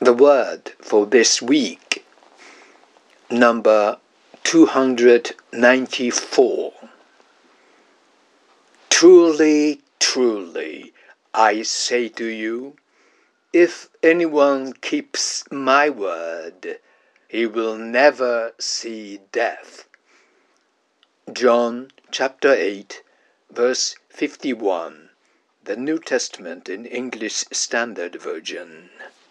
The word for this week, number 294. Truly, truly, I say to you, if anyone keeps my word, he will never see death. John chapter 8, verse 51, the New Testament in English Standard Version.